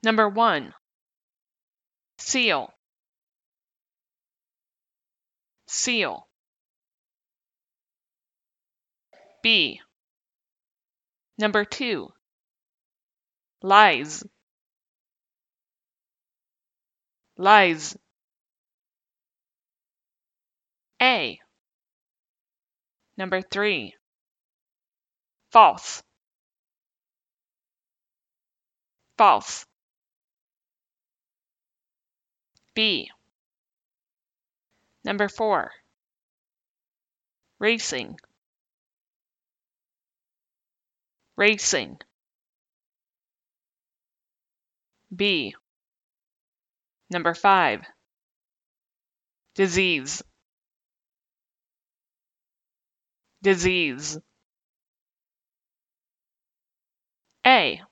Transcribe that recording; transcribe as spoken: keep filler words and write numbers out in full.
Number one, seal, seal. B. Number two, lies, lies. A. Number three, false, false. B. Number four, racing, racing. B. Number five, disease, disease. A.